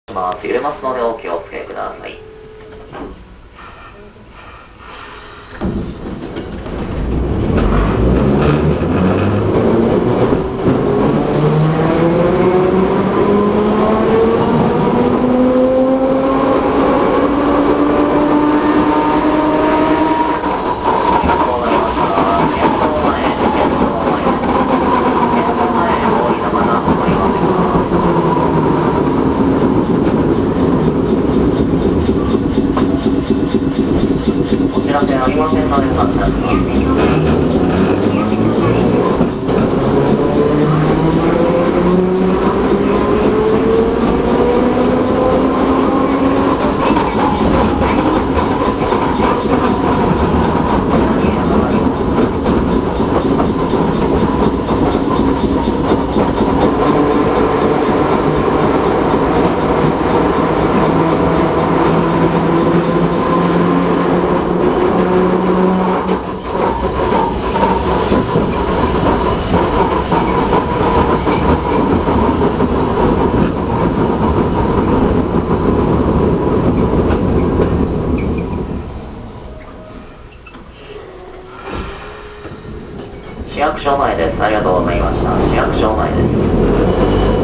揺れますのでお気をつけください。お知らせありませんのでお待ちくださ市役所前です。ありがとうございました。市役所前です。